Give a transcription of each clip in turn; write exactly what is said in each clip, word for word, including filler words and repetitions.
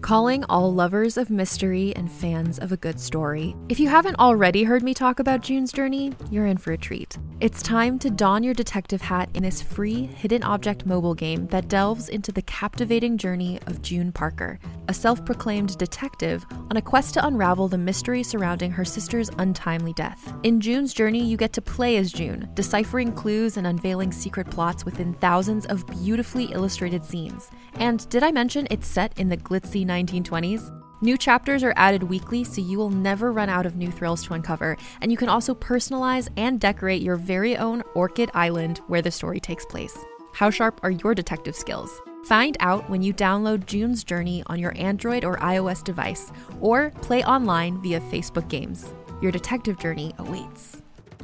Calling all lovers of mystery and fans of a good story. If you haven't already heard me talk about June's Journey, you're in for a treat. It's time to don your detective hat in this free hidden object mobile game that delves into the captivating journey of June Parker, a self-proclaimed detective on a quest to unravel the mystery surrounding her sister's untimely death. In June's Journey, you get to play as June, deciphering clues and unveiling secret plots within thousands of beautifully illustrated scenes. And did I mention it's set in the glitzy nineteen twenties? New chapters are added weekly, so you will never run out of new thrills to uncover, and you can also personalize and decorate your very own Orchid Island where the story takes place. How sharp are your detective skills? Find out when you download June's Journey on your Android or iOS device, or play online via Facebook Games. Your detective journey awaits.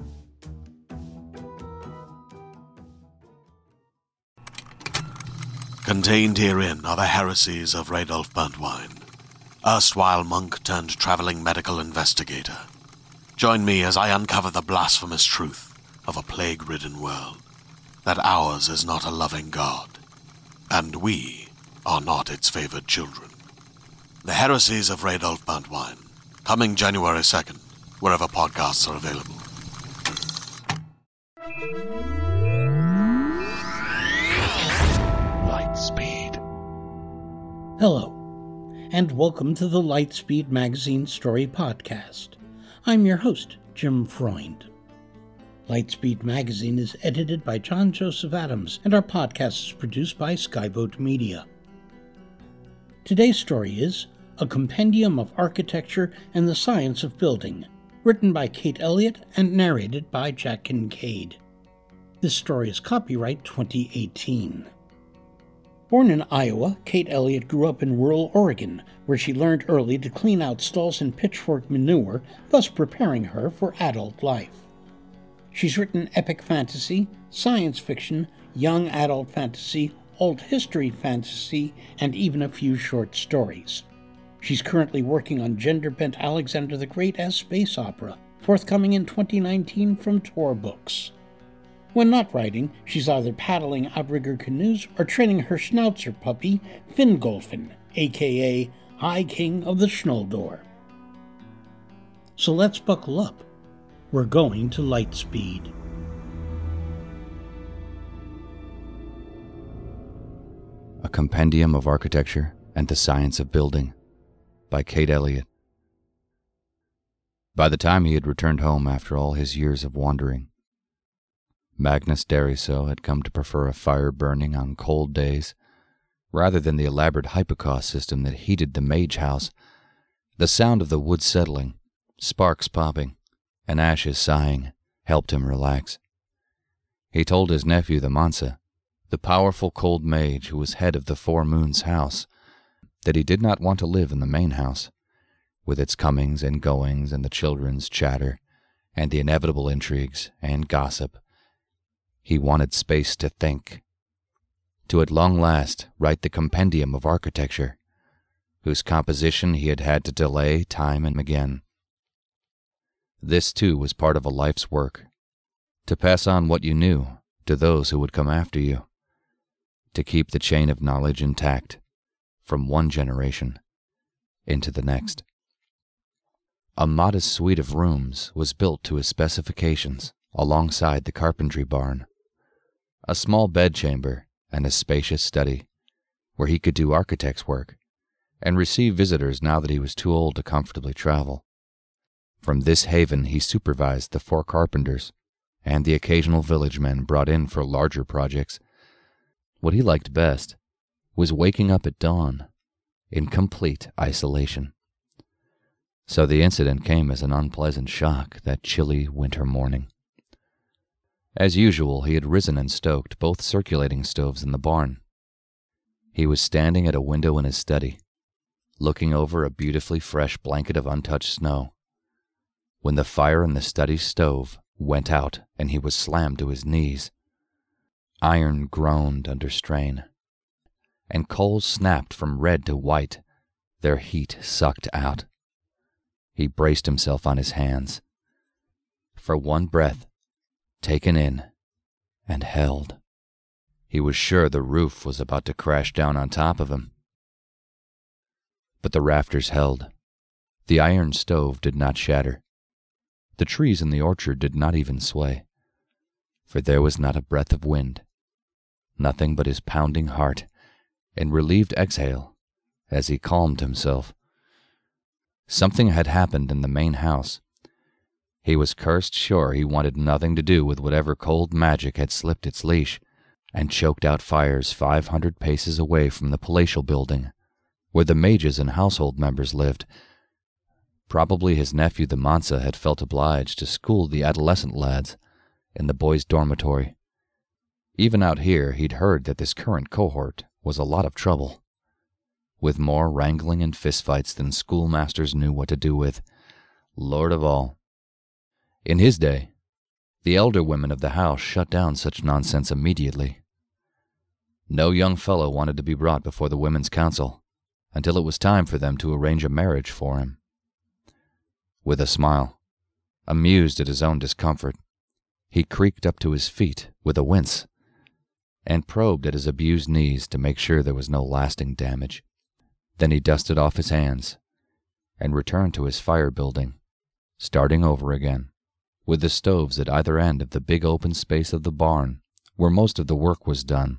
Contained herein are the heresies of Radolf Burntwine, erstwhile monk turned traveling medical investigator. Join me as I uncover the blasphemous truth of a plague-ridden world, that ours is not a loving God, and we are not its favored children. The heresies of Radolf Burntwine, coming January second, wherever podcasts are available. Lightspeed. Hello, and welcome to the Lightspeed Magazine Story Podcast. I'm your host, Jim Freund. Lightspeed Magazine is edited by John Joseph Adams, and our podcast is produced by Skyboat Media. Today's story is A Compendium of Architecture and the Science of Building, written by Kate Elliott and narrated by Jack Kincaid. This story is copyright twenty eighteen. Born in Iowa, Kate Elliott grew up in rural Oregon, where she learned early to clean out stalls and pitchfork manure, thus preparing her for adult life. She's written epic fantasy, science fiction, young adult fantasy, alt history fantasy, and even a few short stories. She's currently working on gender-bent Alexander the Great as space opera, forthcoming in twenty nineteen from Tor Books. When not writing, she's either paddling outrigger canoes or training her schnauzer puppy, Fingolfin, aka High King of the Schnoldor. So let's buckle up. We're going to Lightspeed. A Compendium of Architecture and the Science of Building by Kate Elliott. By the time he had returned home after all his years of wandering, Magnus Deriso had come to prefer a fire burning on cold days rather than the elaborate hypocaust system that heated the mage house. The sound of the wood settling, sparks popping, and ashes sighing helped him relax. He told his nephew the Mansa, the powerful cold mage who was head of the Four Moons house, that he did not want to live in the main house, with its comings and goings and the children's chatter and the inevitable intrigues and gossip. He wanted space to think, to at long last write the Compendium of Architecture, whose composition he had had to delay time and again. This, too, was part of a life's work, to pass on what you knew to those who would come after you, to keep the chain of knowledge intact from one generation into the next. A modest suite of rooms was built to his specifications alongside the carpentry barn, a small bedchamber and a spacious study where he could do architect's work and receive visitors now that he was too old to comfortably travel. From this haven he supervised the four carpenters and the occasional village men brought in for larger projects. What he liked best was waking up at dawn in complete isolation. So the incident came as an unpleasant shock that chilly winter morning. As usual, he had risen and stoked both circulating stoves in the barn. He was standing at a window in his study, looking over a beautifully fresh blanket of untouched snow, when the fire in the study stove went out and he was slammed to his knees. Iron groaned under strain, and coals snapped from red to white, their heat sucked out. He braced himself on his hands. For one breath, taken in and held, he was sure the roof was about to crash down on top of him. but the rafters held. The iron stove did not shatter. The trees in the orchard did not even sway, for there was not a breath of wind, nothing but his pounding heart and relieved exhale as he calmed himself. Something had happened in the main house. He was cursed sure he wanted nothing to do with whatever cold magic had slipped its leash and choked out fires five hundred paces away from the palatial building, where the mages and household members lived. Probably his nephew the Mansa had felt obliged to school the adolescent lads in the boys' dormitory. Even out here he'd heard that this current cohort was a lot of trouble, with more wrangling and fistfights than schoolmasters knew what to do with, Lord of all. In his day, the elder women of the house shut down such nonsense immediately. No young fellow wanted to be brought before the women's council until it was time for them to arrange a marriage for him. With a smile, amused at his own discomfort, he creaked up to his feet with a wince and probed at his abused knees to make sure there was no lasting damage. Then he dusted off his hands and returned to his fire building, starting over again, with the stoves at either end of the big open space of the barn where most of the work was done.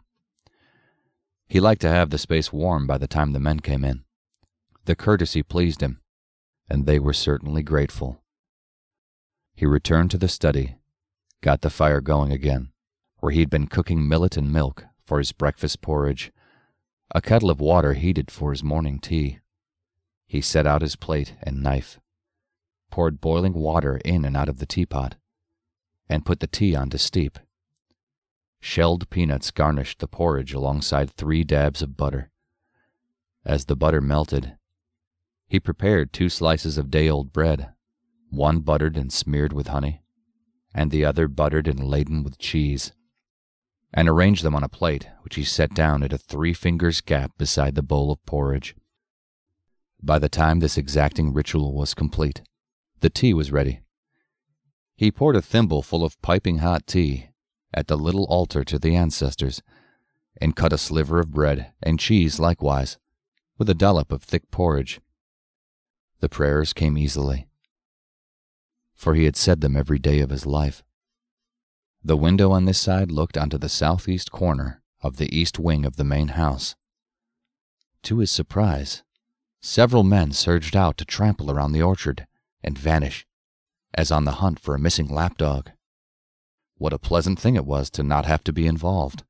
He liked to have the space warm by the time the men came in. The courtesy pleased him, and they were certainly grateful. He returned to the study, got the fire going again, where he'd been cooking millet and milk for his breakfast porridge, a kettle of water heated for his morning tea. He set out his plate and knife, poured boiling water in and out of the teapot, and put the tea on to steep. Shelled peanuts garnished the porridge alongside three dabs of butter. As the butter melted, he prepared two slices of day-old bread, one buttered and smeared with honey, and the other buttered and laden with cheese, and arranged them on a plate which he set down at a three-fingers gap beside the bowl of porridge. By the time this exacting ritual was complete, the tea was ready. He poured a thimble full of piping hot tea at the little altar to the ancestors, and cut a sliver of bread and cheese likewise, with a dollop of thick porridge. The prayers came easily, for he had said them every day of his life. The window on this side looked onto the southeast corner of the east wing of the main house. To his surprise, several men surged out to trample around the orchard and vanish, as on the hunt for a missing lapdog. What a pleasant thing it was to not have to be involved.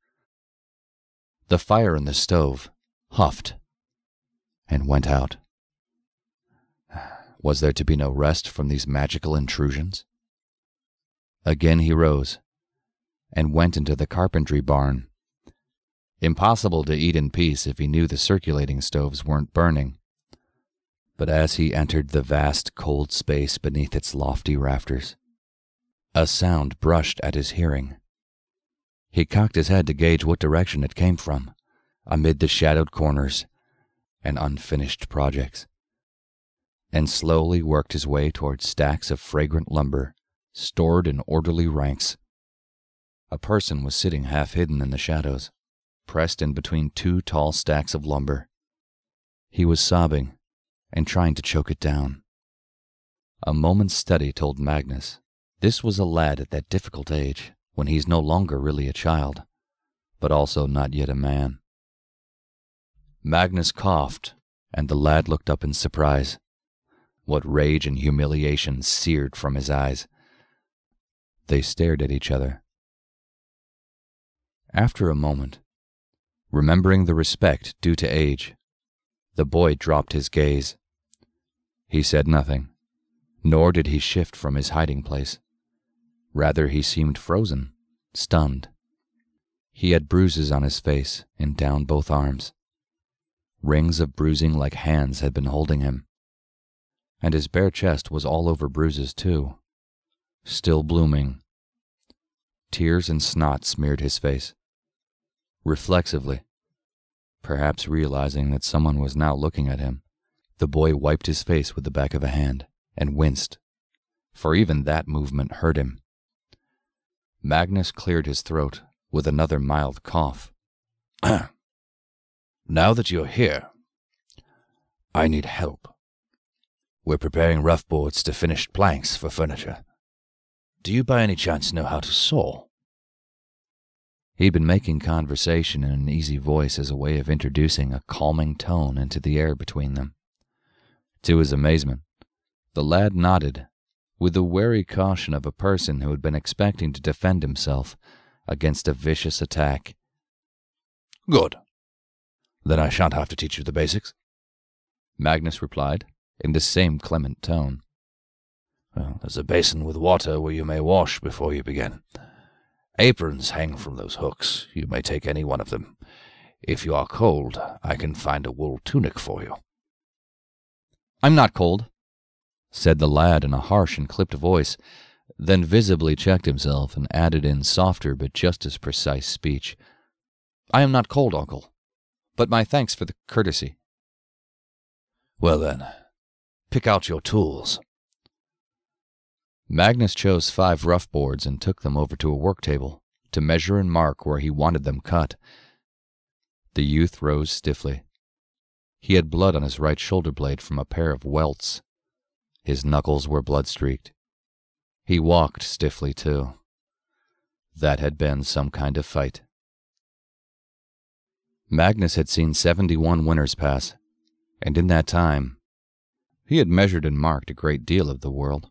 The fire in the stove huffed and went out. Was there to be no rest from these magical intrusions? Again he rose and went into the carpentry barn. Impossible to eat in peace if he knew the circulating stoves weren't burning. But as he entered the vast, cold space beneath its lofty rafters, a sound brushed at his hearing. He cocked his head to gauge what direction it came from, amid the shadowed corners and unfinished projects, and slowly worked his way toward stacks of fragrant lumber stored in orderly ranks. A person was sitting half hidden in the shadows, pressed in between two tall stacks of lumber. He was sobbing and trying to choke it down. A moment's study told Magnus this was a lad at that difficult age when he's no longer really a child, but also not yet a man. Magnus coughed, and the lad looked up in surprise. What rage and humiliation seared from his eyes. They stared at each other. After a moment, remembering the respect due to age, the boy dropped his gaze. He said nothing, nor did he shift from his hiding place. Rather, he seemed frozen, stunned. He had bruises on his face and down both arms. Rings of bruising like hands had been holding him. And his bare chest was all over bruises, too, still blooming. Tears and snot smeared his face. Reflexively, perhaps realizing that someone was now looking at him, the boy wiped his face with the back of a hand and winced, for even that movement hurt him. Magnus cleared his throat with another mild cough. Now that you're here, I need help. We're preparing rough boards to finished planks for furniture. Do you by any chance know how to saw?" He'd been making conversation in an easy voice as a way of introducing a calming tone into the air between them. To his amazement, the lad nodded, with the wary caution of a person who had been expecting to defend himself against a vicious attack. "Good. Then I shan't have to teach you the basics," Magnus replied, in the same clement tone. "Well, there's a basin with water where you may wash before you begin. Aprons hang from those hooks. You may take any one of them. If you are cold, I can find a wool tunic for you." "I'm not cold," said the lad in a harsh and clipped voice, then visibly checked himself and added in softer but just as precise speech. "I am not cold, uncle, but my thanks for the courtesy." "Well then, pick out your tools." Magnus chose five rough boards and took them over to a work table to measure and mark where he wanted them cut. The youth rose stiffly. He had blood on his right shoulder blade from a pair of welts. His knuckles were blood-streaked. He walked stiffly, too. That had been some kind of fight. Magnus had seen seventy-one winters pass, and in that time, he had measured and marked a great deal of the world.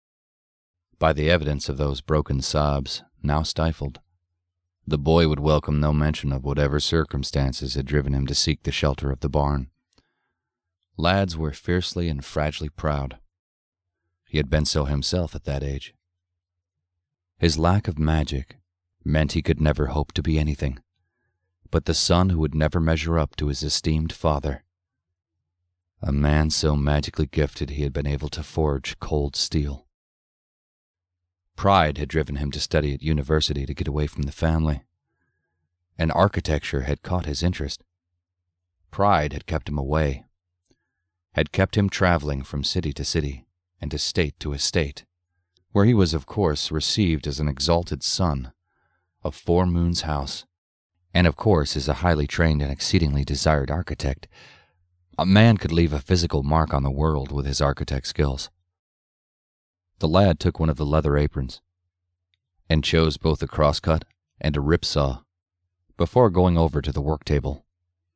By the evidence of those broken sobs, now stifled, the boy would welcome no mention of whatever circumstances had driven him to seek the shelter of the barn. Lads were fiercely and fragilely proud. He had been so himself at that age. His lack of magic meant he could never hope to be anything but the son who would never measure up to his esteemed father. A man so magically gifted he had been able to forge cold steel. Pride had driven him to study at university to get away from the family, and architecture had caught his interest. Pride had kept him away, had kept him traveling from city to city and estate to estate, where he was, of course, received as an exalted son of Four Moons House, and, of course, as a highly trained and exceedingly desired architect. A man could leave a physical mark on the world with his architect skills. The lad took one of the leather aprons and chose both a crosscut and a rip saw before going over to the work table.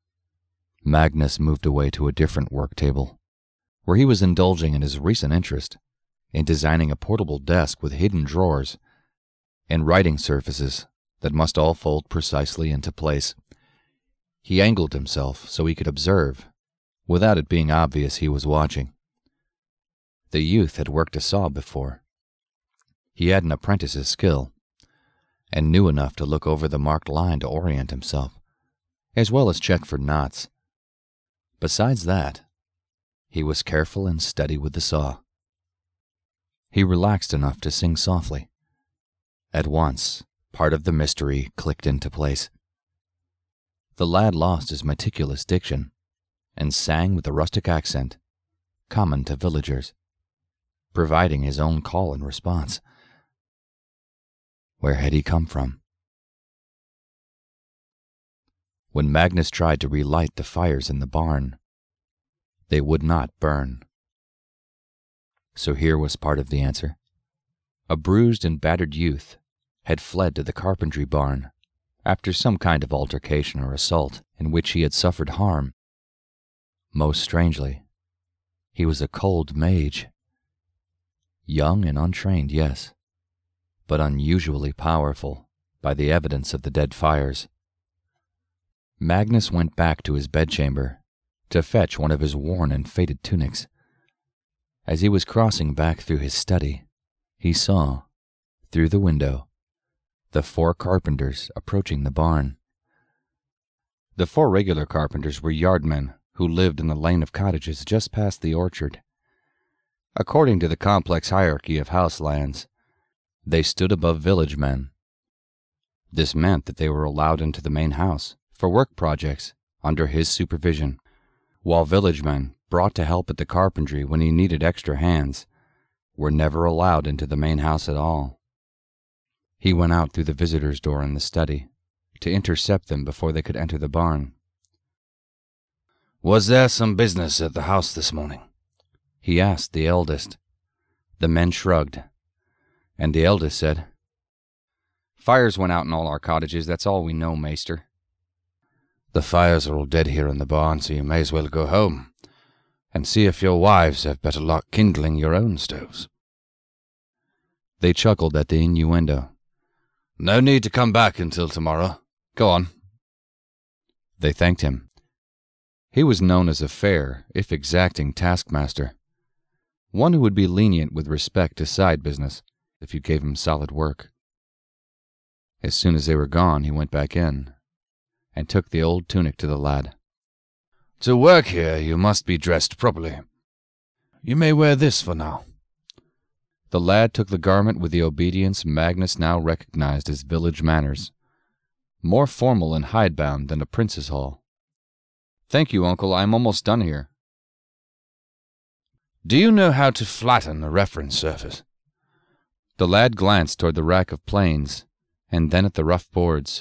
Magnus moved away to a different work table, where he was indulging in his recent interest in designing a portable desk with hidden drawers and writing surfaces that must all fold precisely into place. He angled himself so he could observe, without it being obvious he was watching. The youth had worked a saw before. He had an apprentice's skill, and knew enough to look over the marked line to orient himself, as well as check for knots. Besides that, he was careful and steady with the saw. He relaxed enough to sing softly. At once, part of the mystery clicked into place. The lad lost his meticulous diction and sang with a rustic accent common to villagers, providing his own call and response. Where had he come from? When Magnus tried to relight the fires in the barn, they would not burn. So here was part of the answer. A bruised and battered youth had fled to the carpentry barn after some kind of altercation or assault in which he had suffered harm. Most strangely, he was a cold mage. Young and untrained, yes, but unusually powerful by the evidence of the dead fires. Magnus went back to his bedchamber to fetch one of his worn and faded tunics. As he was crossing back through his study, he saw, through the window, the four carpenters approaching the barn. The four regular carpenters were yardmen who lived in the lane of cottages just past the orchard. According to the complex hierarchy of house lands, they stood above village men. This meant that they were allowed into the main house for work projects under his supervision, while village men brought to help at the carpentry when he needed extra hands were never allowed into the main house at all. He went out through the visitor's door in the study to intercept them before they could enter the barn. Was there some business at the house this morning? He asked the eldest. The men shrugged, and the eldest said, Fires went out in all our cottages, that's all we know, maester. The fires are all dead here in the barn, so you may as well go home, and see if your wives have better luck kindling your own stoves. They chuckled at the innuendo. No need to come back until tomorrow. Go on. They thanked him. He was known as a fair, if exacting, taskmaster, one who would be lenient with respect to side business if you gave him solid work. As soon as they were gone, he went back in and took the old tunic to the lad. To work here, you must be dressed properly. You may wear this for now. The lad took the garment with the obedience Magnus now recognized as village manners, more formal and hidebound than a prince's hall. Thank you, uncle, I am almost done here. Do you know how to flatten a reference surface? The lad glanced toward the rack of planes, and then at the rough boards.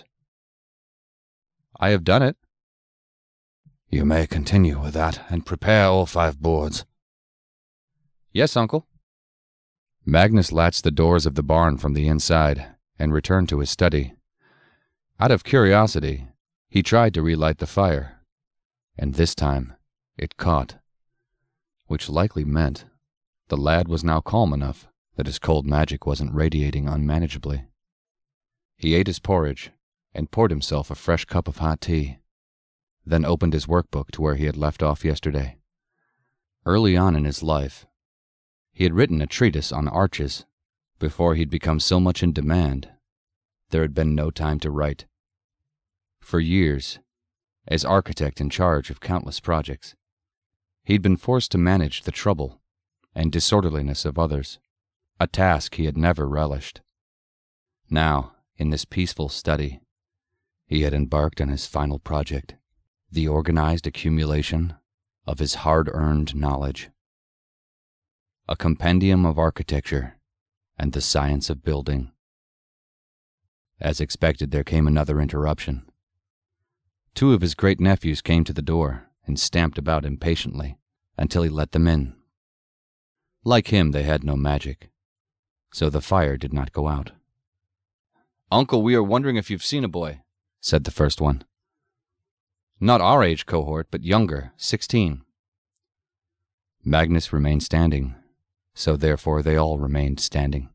I have done it. You may continue with that, and prepare all five boards. Yes, uncle. Magnus latched the doors of the barn from the inside, and returned to his study. Out of curiosity, he tried to relight the fire, and this time it caught, which likely meant the lad was now calm enough that his cold magic wasn't radiating unmanageably. He ate his porridge and poured himself a fresh cup of hot tea, then opened his workbook to where he had left off yesterday. Early on in his life, he had written a treatise on arches. Before he'd become so much in demand, there had been no time to write. For years, as architect in charge of countless projects, he'd been forced to manage the trouble and disorderliness of others, a task he had never relished. Now, in this peaceful study, he had embarked on his final project, the organized accumulation of his hard-earned knowledge. A compendium of architecture and the science of building. As expected, there came another interruption. Two of his great-nephews came to the door and stamped about impatiently until he let them in. Like him, they had no magic, so the fire did not go out. Uncle, we are wondering if you've seen a boy, said the first one. Not our age cohort, but younger, sixteen. Magnus remained standing, so therefore they all remained standing.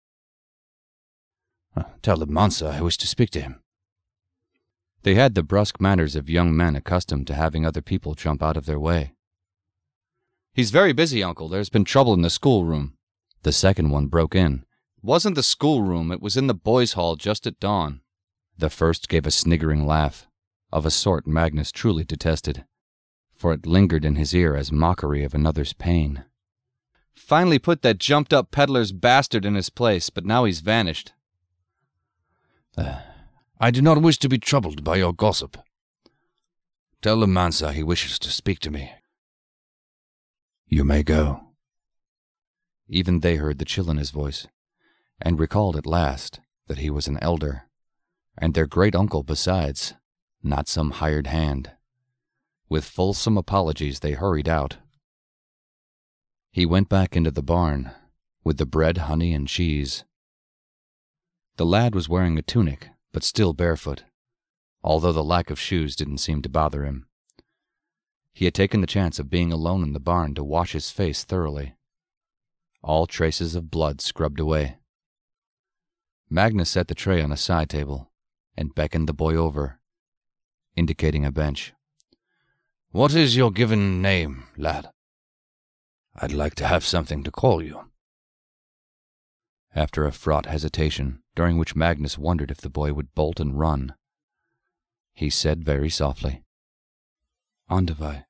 Uh, tell the Mansa I wish to speak to him. They had the brusque manners of young men accustomed to having other people jump out of their way. He's very busy, uncle. There's been trouble in the schoolroom. The second one broke in. It wasn't the schoolroom, it was in the boys' hall just at dawn. The first gave a sniggering laugh, of a sort Magnus truly detested, for it lingered in his ear as mockery of another's pain. Finally put that jumped-up peddler's bastard in his place, but now he's vanished. Uh, I do not wish to be troubled by your gossip. Tell the Mansa he wishes to speak to me. You may go. Even they heard the chill in his voice, and recalled at last that he was an elder, and their great-uncle besides, not some hired hand. With fulsome apologies they hurried out. He went back into the barn, with the bread, honey, and cheese. The lad was wearing a tunic, but still barefoot, although the lack of shoes didn't seem to bother him. He had taken the chance of being alone in the barn to wash his face thoroughly, all traces of blood scrubbed away. Magnus set the tray on a side table and beckoned the boy over, indicating a bench. What is your given name, lad? I'd like to have something to call you. After a fraught hesitation, during which Magnus wondered if the boy would bolt and run, he said very softly, Ondavai.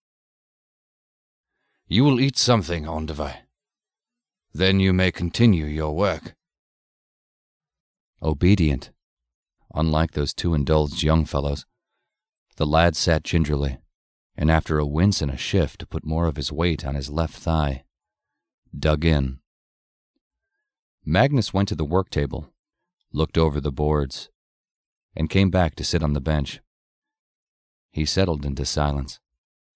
You will eat something, Ondavai. Then you may continue your work. Obedient, unlike those two indulged young fellows, the lad sat gingerly, and after a wince and a shift to put more of his weight on his left thigh, dug in. Magnus went to the work table, looked over the boards, and came back to sit on the bench. He settled into silence.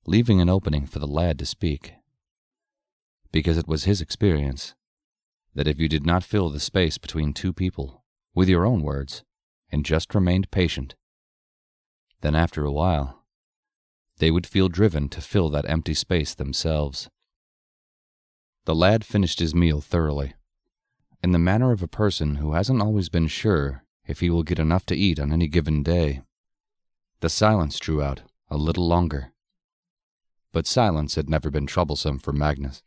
leaving an opening for the lad to speak, because it was his experience that if you did not fill the space between two people with your own words and just remained patient, then after a while they would feel driven to fill that empty space themselves. The lad finished his meal thoroughly, in the manner of a person who hasn't always been sure if he will get enough to eat on any given day. The silence drew out a little longer, but silence had never been troublesome for Magnus.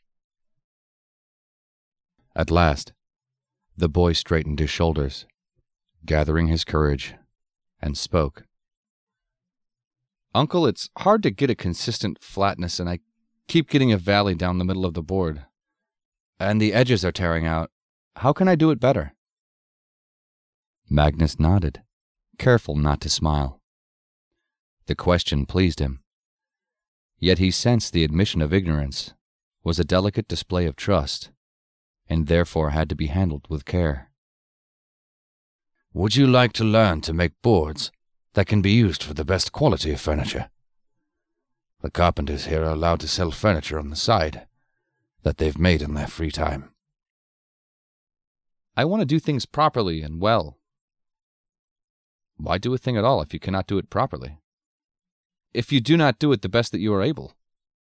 At last, the boy straightened his shoulders, gathering his courage, and spoke. "Uncle, it's hard to get a consistent flatness, and I keep getting a valley down the middle of the board. And the edges are tearing out. How can I do it better?" Magnus nodded, careful not to smile. The question pleased him, yet he sensed the admission of ignorance was a delicate display of trust, and therefore had to be handled with care. "Would you like to learn to make boards that can be used for the best quality of furniture? The carpenters here are allowed to sell furniture on the side that they've made in their free time." "I want to do things properly and well." "Why do a thing at all if you cannot do it properly? If you do not do it the best that you are able?"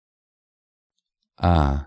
"Ah.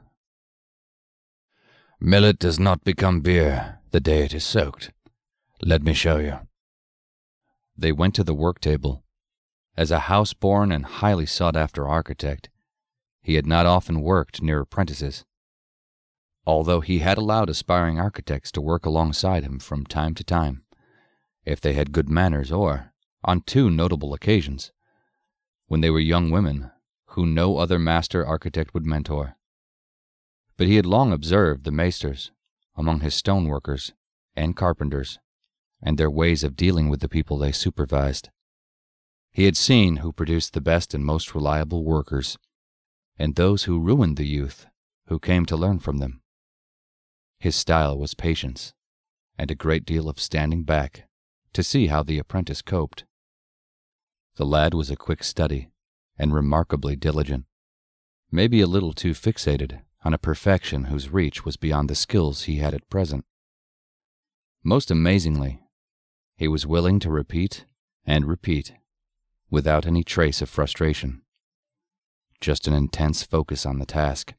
Millet does not become beer the day it is soaked. Let me show you." They went to the work table. As a house-born and highly sought-after architect, he had not often worked near apprentices, although he had allowed aspiring architects to work alongside him from time to time, if they had good manners or, on two notable occasions, when they were young women who no other master architect would mentor. But he had long observed the maesters among his stoneworkers and carpenters, and their ways of dealing with the people they supervised. He had seen who produced the best and most reliable workers, and those who ruined the youth who came to learn from them. His style was patience, and a great deal of standing back to see how the apprentice coped. The lad was a quick study, and remarkably diligent, maybe a little too fixated on a perfection whose reach was beyond the skills he had at present. Most amazingly, he was willing to repeat and repeat, without any trace of frustration, just an intense focus on the task.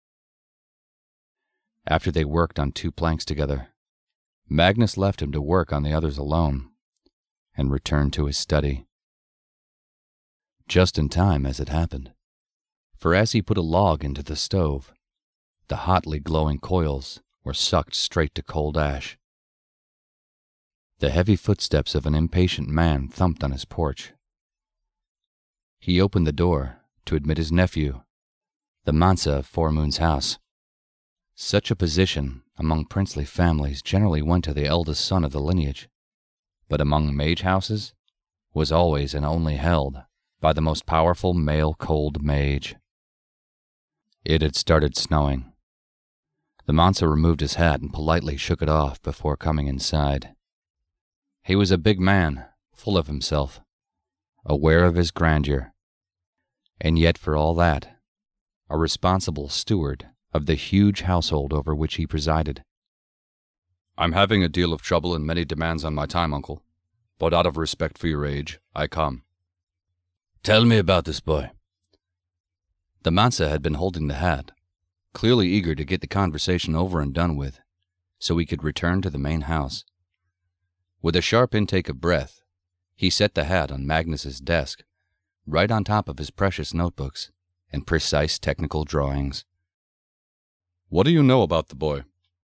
After they worked on two planks together, Magnus left him to work on the others alone, and returned to his study. Just in time, as it happened, for as he put a log into the stove, the hotly glowing coils were sucked straight to cold ash. The heavy footsteps of an impatient man thumped on his porch. He opened the door to admit his nephew, the Mansa of Four Moons House. Such a position among princely families generally went to the eldest son of the lineage, but among mage houses was always and only held by the most powerful male cold mage. It had started snowing. The Mansa removed his hat and politely shook it off before coming inside. He was a big man, full of himself, aware of his grandeur, and yet for all that, a responsible steward of the huge household over which he presided. "I'm having a deal of trouble and many demands on my time, uncle, but out of respect for your age, I come." "Tell me about this boy." The Mansa had been holding the hat, clearly eager to get the conversation over and done with, so he could return to the main house. With a sharp intake of breath, he set the hat on Magnus's desk, right on top of his precious notebooks and precise technical drawings. "What do you know about the boy?"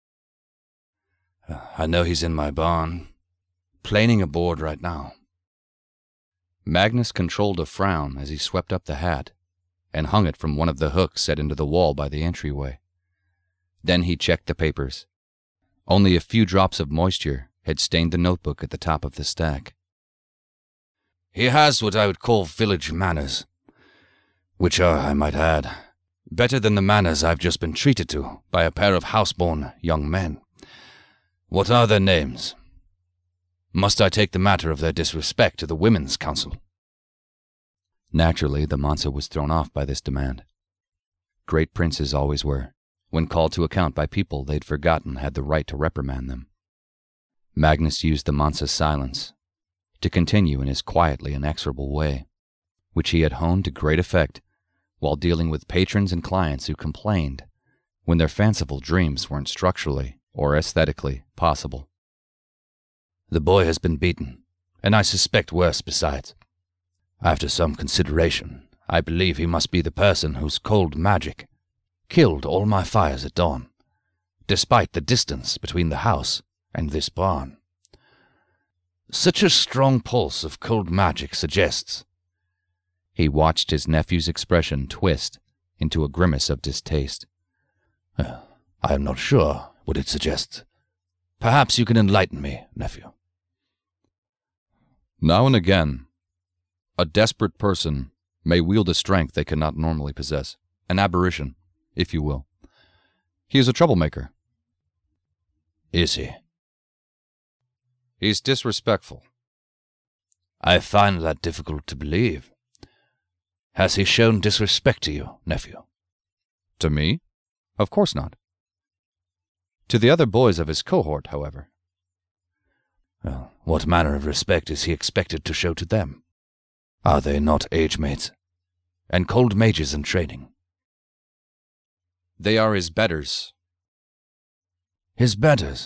"I know he's in my barn, planing a board right now." Magnus controlled a frown as he swept up the hat and hung it from one of the hooks set into the wall by the entryway. Then he checked the papers. Only a few drops of moisture had stained the notebook at the top of the stack. "He has what I would call village manners, which are, I might add, better than the manners I've just been treated to by a pair of house-born young men. What are their names? Must I take the matter of their disrespect to the Women's Council?" Naturally, the Mansa was thrown off by this demand. Great princes always were, when called to account by people they'd forgotten had the right to reprimand them. Magnus used the Mansa's silence to continue in his quietly inexorable way, which he had honed to great effect while dealing with patrons and clients who complained when their fanciful dreams weren't structurally or aesthetically possible. The boy has been beaten, and I suspect worse besides. After some consideration, I believe he must be the person whose cold magic killed all my fires at dawn, despite the distance between the house and this barn. Such a strong pulse of cold magic suggests. He watched his nephew's expression twist into a grimace of distaste. Uh, I am not sure what it suggests. Perhaps you can enlighten me, nephew. Now and again, a desperate person may wield a strength they cannot normally possess, an aberration, if you will. He is a troublemaker. Is he? He's disrespectful. I find that difficult to believe. Has he shown disrespect to you, nephew? To me? Of course not. To the other boys of his cohort, however. Well, what manner of respect is he expected to show to them? Are they not age mates, and cold mages in training? They are his betters. His betters?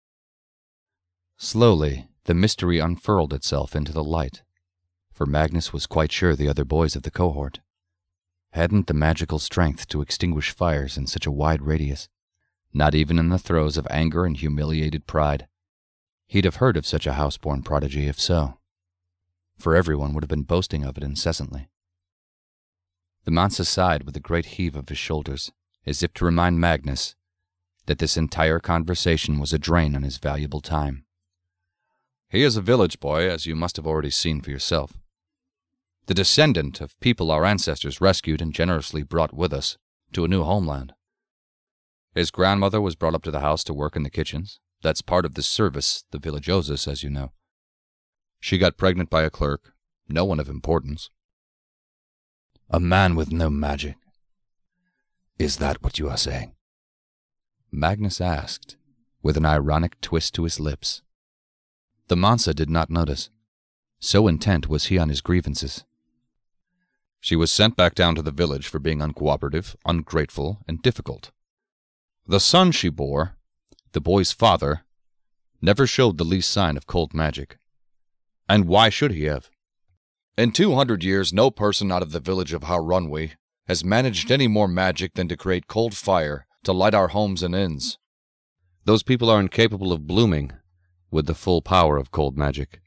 Slowly, the mystery unfurled itself into the light, for Magnus was quite sure the other boys of the cohort hadn't the magical strength to extinguish fires in such a wide radius, not even in the throes of anger and humiliated pride. He'd have heard of such a house-born prodigy if so, for everyone would have been boasting of it incessantly. The Mansa sighed with a great heave of his shoulders, as if to remind Magnus that this entire conversation was a drain on his valuable time. He is a village boy, as you must have already seen for yourself. The descendant of people our ancestors rescued and generously brought with us to a new homeland. His grandmother was brought up to the house to work in the kitchens. That's part of the service the village owes us, as you know. She got pregnant by a clerk, no one of importance. A man with no magic. Is that what you are saying? Magnus asked, with an ironic twist to his lips. The Mansa did not notice. So intent was he on his grievances. She was sent back down to the village for being uncooperative, ungrateful, and difficult. The son she bore, the boy's father, never showed the least sign of cold magic. And why should he have? In two hundred years, no person out of the village of Harunwi has managed any more magic than to create cold fire to light our homes and inns. Those people are incapable of blooming with the full power of cold magic.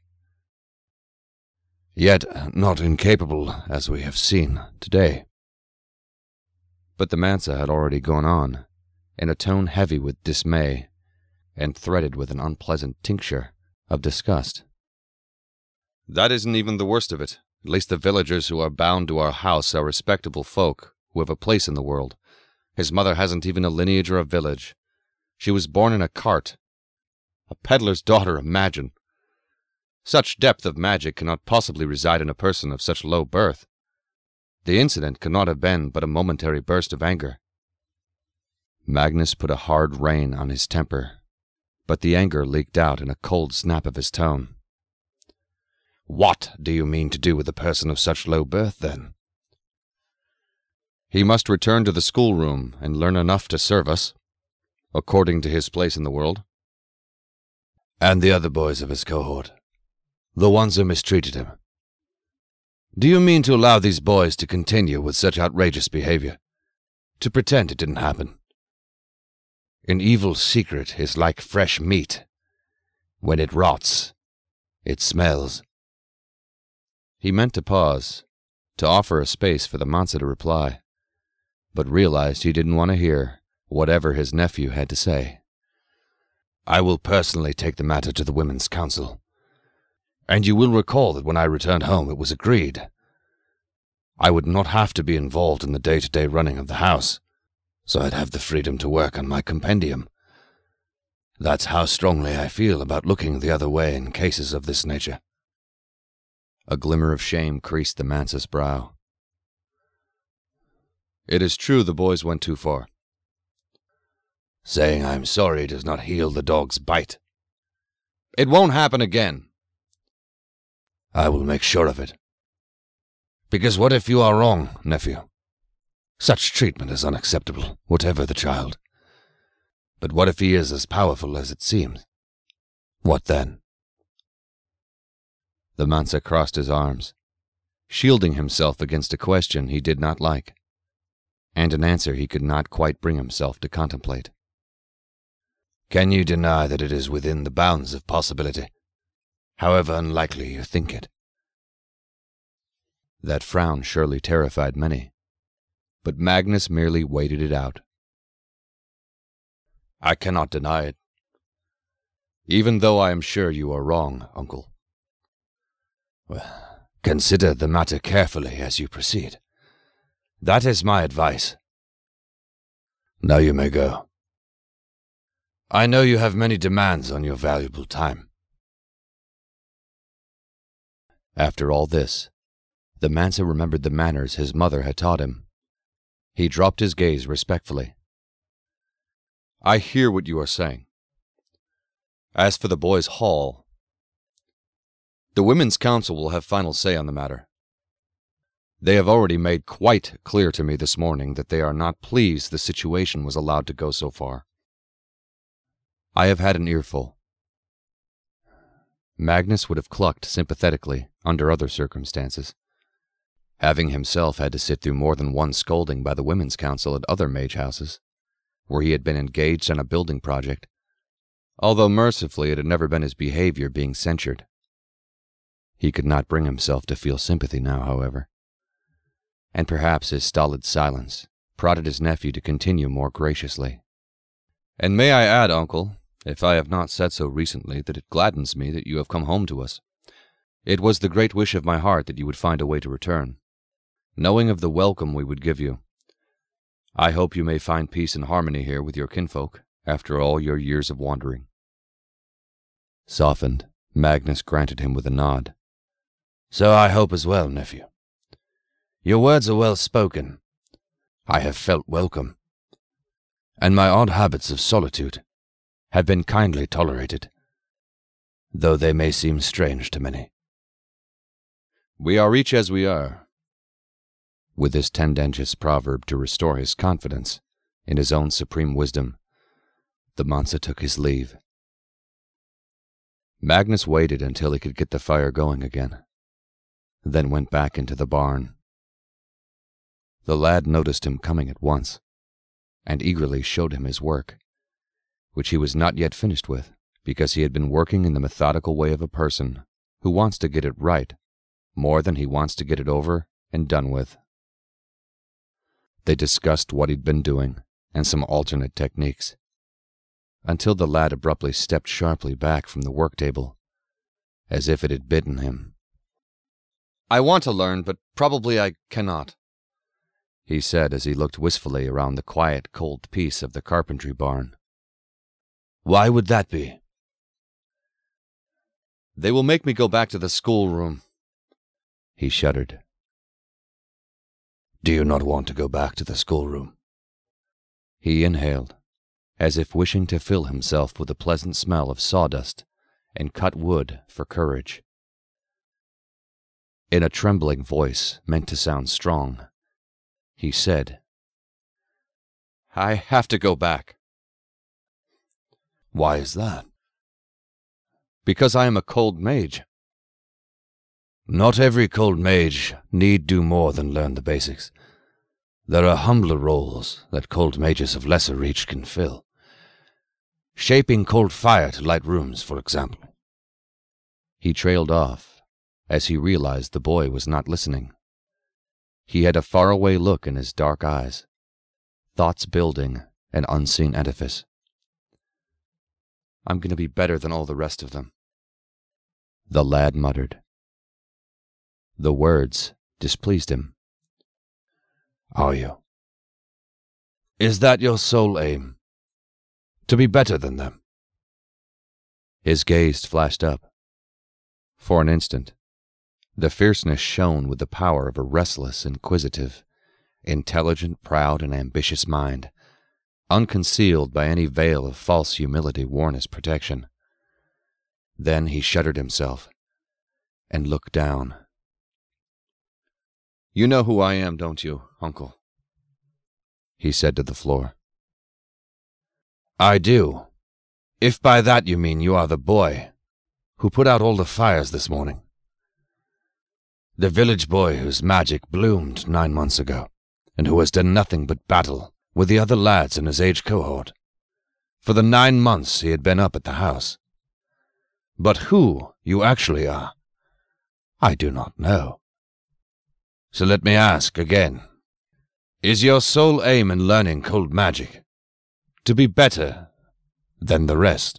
Yet not incapable, as we have seen today. But the Mansa had already gone on, in a tone heavy with dismay, and threaded with an unpleasant tincture of disgust. That isn't even the worst of it. At least the villagers who are bound to our house are respectable folk who have a place in the world. His mother hasn't even a lineage or a village. She was born in a cart. A peddler's daughter, imagine. Such depth of magic cannot possibly reside in a person of such low birth. The incident could not have been but a momentary burst of anger. Magnus put a hard rein on his temper, but the anger leaked out in a cold snap of his tone. What do you mean to do with a person of such low birth, then? He must return to the schoolroom and learn enough to serve us, according to his place in the world. And the other boys of his cohort, the ones who mistreated him. Do you mean to allow these boys to continue with such outrageous behavior? To pretend it didn't happen? An evil secret is like fresh meat. When it rots, it smells. He meant to pause, to offer a space for the Mansa to reply, but realized he didn't want to hear whatever his nephew had to say. I will personally take the matter to the Women's Council. And you will recall that when I returned home it was agreed I would not have to be involved in the day-to-day running of the house, so I'd have the freedom to work on my compendium. That's how strongly I feel about looking the other way in cases of this nature. A glimmer of shame creased the mansa's brow. It is true the boys went too far. Saying I'm sorry does not heal the dog's bite. It won't happen again. I will make sure of it. Because what if you are wrong, nephew? Such treatment is unacceptable, whatever the child. But what if he is as powerful as it seems? What then? The mansa crossed his arms, shielding himself against a question he did not like, and an answer he could not quite bring himself to contemplate. Can you deny that it is within the bounds of possibility, however unlikely you think it? That frown surely terrified many, but Magnus merely waited it out. I cannot deny it. Even though I am sure you are wrong, uncle. Well, consider the matter carefully as you proceed. That is my advice. Now you may go. I know you have many demands on your valuable time. After all this, the mansa remembered the manners his mother had taught him. He dropped his gaze respectfully. I hear what you are saying. As for the boys' hall, the Women's Council will have final say on the matter. They have already made quite clear to me this morning that they are not pleased the situation was allowed to go so far. I have had an earful. Magnus would have clucked sympathetically under other circumstances, having himself had to sit through more than one scolding by the Women's Council at other mage houses, where he had been engaged on a building project, although mercifully it had never been his behavior being censured. He could not bring himself to feel sympathy now, however, and perhaps his stolid silence prodded his nephew to continue more graciously. And may I add, uncle, if I have not said so recently, that it gladdens me that you have come home to us. It was the great wish of my heart that you would find a way to return, knowing of the welcome we would give you. I hope you may find peace and harmony here with your kinfolk, after all your years of wandering. Softened, Magnus granted him with a nod. So I hope as well, nephew. Your words are well spoken. I have felt welcome, and my odd habits of solitude have been kindly tolerated, though they may seem strange to many. We are each as we are. With this tendentious proverb to restore his confidence in his own supreme wisdom, the mansa took his leave. Magnus waited until he could get the fire going again, then went back into the barn. The lad noticed him coming at once, and eagerly showed him his work, which he was not yet finished with, because he had been working in the methodical way of a person who wants to get it right more than he wants to get it over and done with. They discussed what he'd been doing and some alternate techniques, until the lad abruptly stepped sharply back from the work table, as if it had bitten him. I want to learn, but probably I cannot, he said as he looked wistfully around the quiet, cold peace of the carpentry barn. Why would that be? They will make me go back to the schoolroom. He shuddered. Do you not want to go back to the schoolroom? He inhaled, as if wishing to fill himself with the pleasant smell of sawdust and cut wood for courage. In a trembling voice meant to sound strong, he said, I have to go back. Why is that? Because I am a cold mage. Not every cold mage need do more than learn the basics. There are humbler roles that cold mages of lesser reach can fill. Shaping cold fire to light rooms, for example. He trailed off, as he realized the boy was not listening. He had a faraway look in his dark eyes, thoughts building an unseen edifice. I'm going to be better than all the rest of them, the lad muttered. The words displeased him. Are you? Is that your sole aim? To be better than them? His gaze flashed up. For an instant, The fierceness shone with the power of a restless, inquisitive, intelligent, proud, and ambitious mind, unconcealed by any veil of false humility worn as protection. Then he shuddered himself and looked down. "You know who I am, don't you, Uncle?" he said to the floor. "I do, if by that you mean you are the boy who put out all the fires this morning. The village boy whose magic bloomed nine months ago, and who has done nothing but battle with the other lads in his age cohort for the nine months he had been up at the house. But who you actually are, I do not know. So let me ask again, is your sole aim in learning cold magic to be better than the rest?"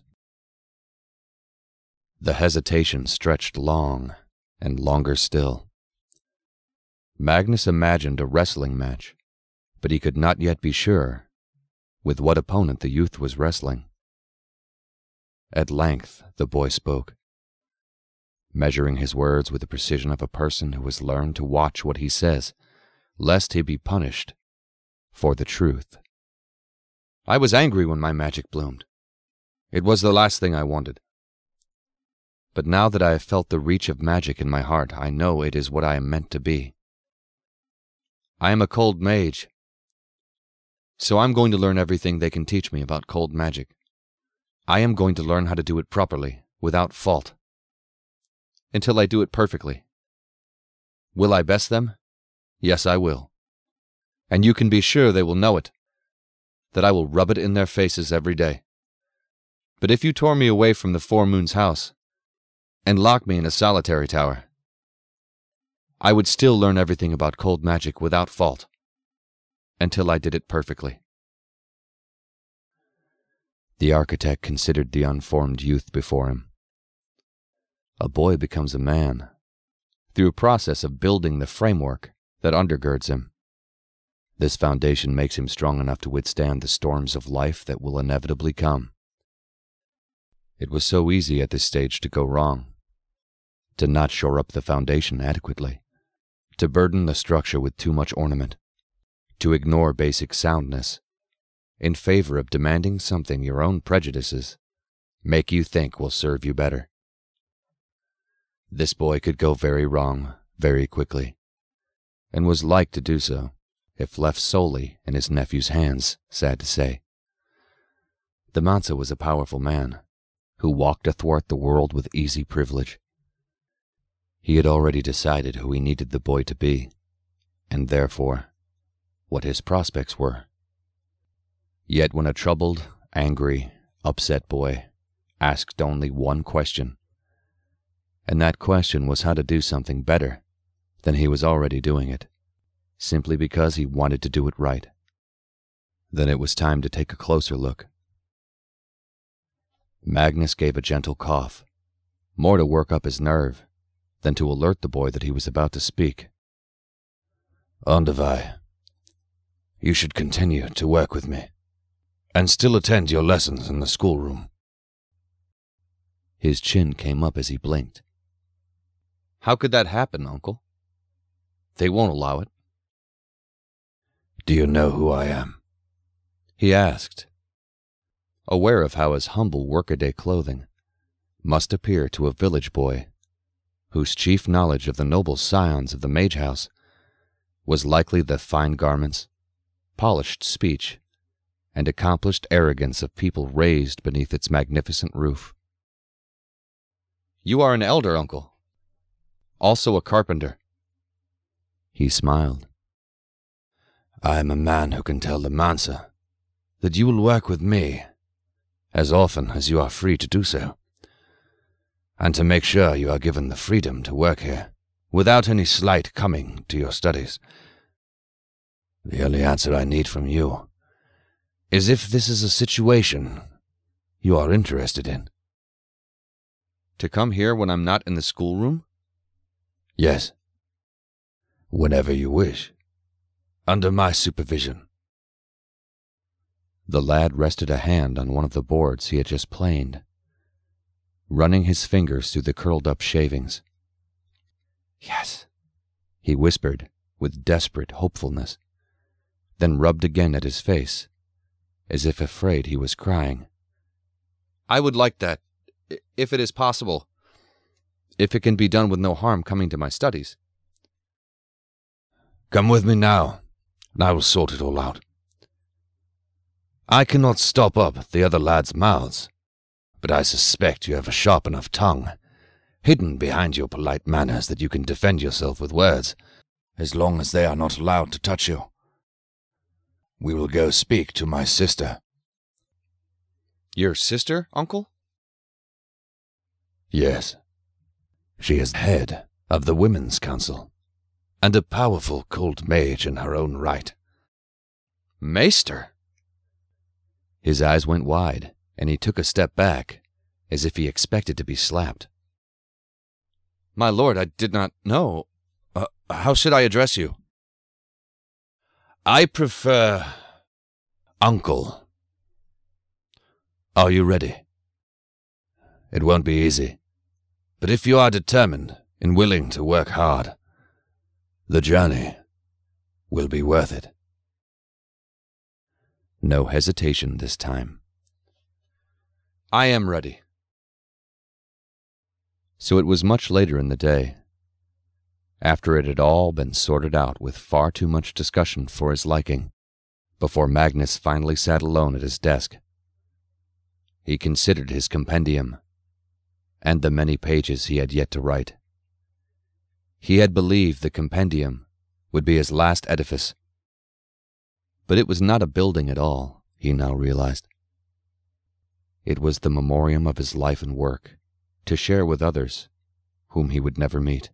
The hesitation stretched long, and longer still. Magnus imagined a wrestling match, but he could not yet be sure with what opponent the youth was wrestling. At length the boy spoke, measuring his words with the precision of a person who has learned to watch what he says, lest he be punished for the truth. "I was angry when my magic bloomed. It was the last thing I wanted. But now that I have felt the reach of magic in my heart, I know it is what I am meant to be. I am a cold mage, so I'm going to learn everything they can teach me about cold magic. I am going to learn how to do it properly, without fault, until I do it perfectly. Will I best them? Yes, I will. And you can be sure they will know it, that I will rub it in their faces every day. But if you tore me away from the Four Moons house and locked me in a solitary tower, I would still learn everything about cold magic without fault, until I did it perfectly." The architect considered the unformed youth before him. A boy becomes a man through a process of building the framework that undergirds him. This foundation makes him strong enough to withstand the storms of life that will inevitably come. It was so easy at this stage to go wrong, to not shore up the foundation adequately, to burden the structure with too much ornament, to ignore basic soundness, in favor of demanding something your own prejudices make you think will serve you better. This boy could go very wrong very quickly, and was like to do so, if left solely in his nephew's hands, sad to say. The Mansa was a powerful man, who walked athwart the world with easy privilege. He had already decided who he needed the boy to be, and therefore what his prospects were. Yet when a troubled, angry, upset boy asked only one question, and that question was how to do something better than he was already doing it, simply because he wanted to do it right, then it was time to take a closer look. Magnus gave a gentle cough, more to work up his nerve than to alert the boy that he was about to speak. "Andavai, you should continue to work with me, and still attend your lessons in the schoolroom." His chin came up as he blinked. "How could that happen, Uncle? They won't allow it." "Do you know who I am?" he asked, aware of how his humble workaday clothing must appear to a village boy whose chief knowledge of the noble scions of the Mage House was likely the fine garments, polished speech, and accomplished arrogance of people raised beneath its magnificent roof. "You are an elder, Uncle. Also a carpenter." He smiled. "I am a man who can tell the Mansa that you will work with me as often as you are free to do so, and to make sure you are given the freedom to work here without any slight coming to your studies. The only answer I need from you is if this is a situation you are interested in." "To come here when I'm not in the schoolroom?" "Yes. Whenever you wish. Under my supervision." The lad rested a hand on one of the boards he had just planed, running his fingers through the curled-up shavings. Yes, he whispered with desperate hopefulness, then rubbed again at his face, as if afraid he was crying. I would like that, if it is possible, if it can be done with no harm coming to my studies. Come with me now, and I will sort it all out. I cannot stop up the other lads' mouths, but I suspect you have a sharp enough tongue, hidden behind your polite manners, that you can defend yourself with words, as long as they are not allowed to touch you. We will go speak to my sister. Your sister, uncle? Yes. She is head of the Women's Council, and a powerful cold mage in her own right. Maester? His eyes went wide, and he took a step back, as if he expected to be slapped. My lord, I did not know. Uh, how should I address you? I prefer Uncle. Are you ready? It won't be easy, but if you are determined and willing to work hard, the journey will be worth it. No hesitation this time. I am ready. So it was much later in the day, after it had all been sorted out with far too much discussion for his liking, before Magnus finally sat alone at his desk. He considered his compendium, and the many pages he had yet to write. He had believed the compendium would be his last edifice, but it was not a building at all, he now realized. It was the memoriam of his life and work, to share with others whom he would never meet.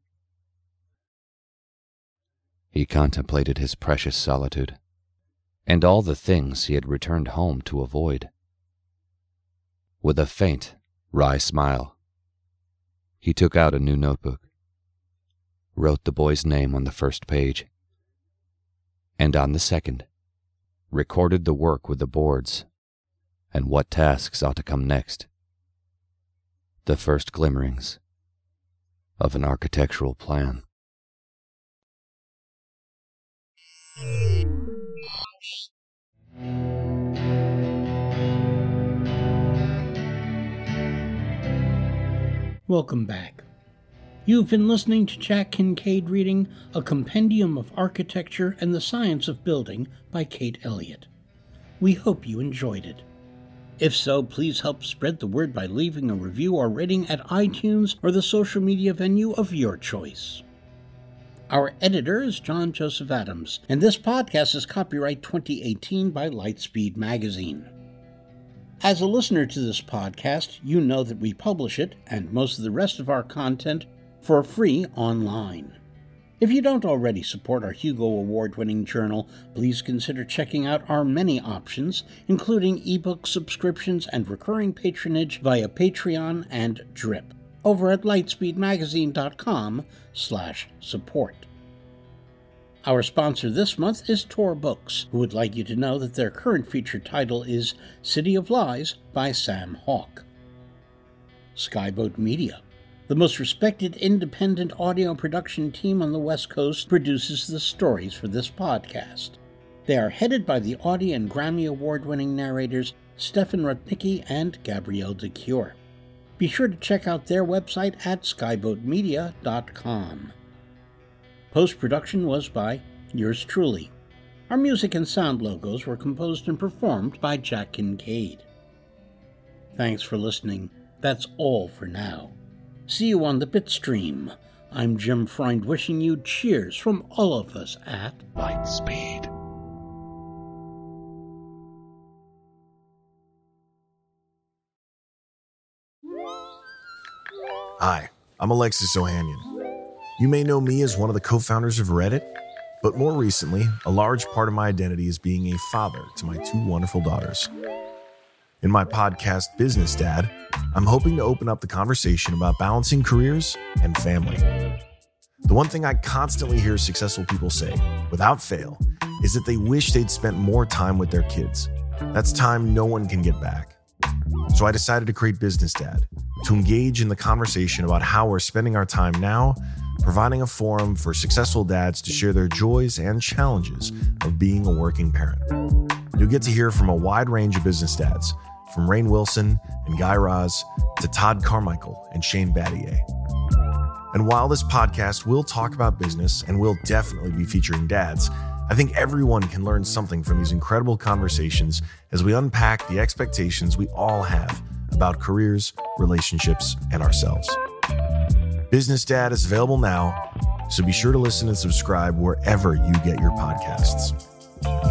He contemplated his precious solitude, and all the things he had returned home to avoid. With a faint, wry smile, he took out a new notebook, wrote the boy's name on the first page, and on the second, recorded the work with the boards and what tasks ought to come next. The first glimmerings of an architectural plan. Welcome back. You've been listening to Jack Kincaid reading A Compendium of Architecture and the Science of Building by Kate Elliott. We hope you enjoyed it. If so, please help spread the word by leaving a review or rating at iTunes or the social media venue of your choice. Our editor is John Joseph Adams, and this podcast is copyright twenty eighteen by Lightspeed Magazine. As a listener to this podcast, you know that we publish it, and most of the rest of our content, for free online. If you don't already support our Hugo Award-winning journal, please consider checking out our many options, including ebook subscriptions and recurring patronage via Patreon and Drip, over at lightspeedmagazine.com slash support. Our sponsor this month is Tor Books, who would like you to know that their current feature title is City of Lies by Sam Hawke. Skyboat Media, the most respected independent audio production team on the West Coast, produces the stories for this podcast. They are headed by the Audie and Grammy Award-winning narrators Stefan Rudnicki and Gabrielle de Cure. Be sure to check out their website at skyboat media dot com. Post-production was by yours truly. Our music and sound logos were composed and performed by Jack Kincaid. Thanks for listening. That's all for now. See you on the Bitstream. I'm Jim Freund wishing you cheers from all of us at Lightspeed. Hi, I'm Alexis Ohanian. You may know me as one of the co-founders of Reddit, but more recently, a large part of my identity is being a father to my two wonderful daughters. In my podcast, Business Dad, I'm hoping to open up the conversation about balancing careers and family. The one thing I constantly hear successful people say, without fail, is that they wish they'd spent more time with their kids. That's time no one can get back. So I decided to create Business Dad, to engage in the conversation about how we're spending our time now providing a forum for successful dads to share their joys and challenges of being a working parent. You'll get to hear from a wide range of business dads, from Rainn Wilson and Guy Raz to Todd Carmichael and Shane Battier. And while this podcast will talk about business and will definitely be featuring dads, I think everyone can learn something from these incredible conversations as we unpack the expectations we all have about careers, relationships, and ourselves. Business Dad is available now, so be sure to listen and subscribe wherever you get your podcasts.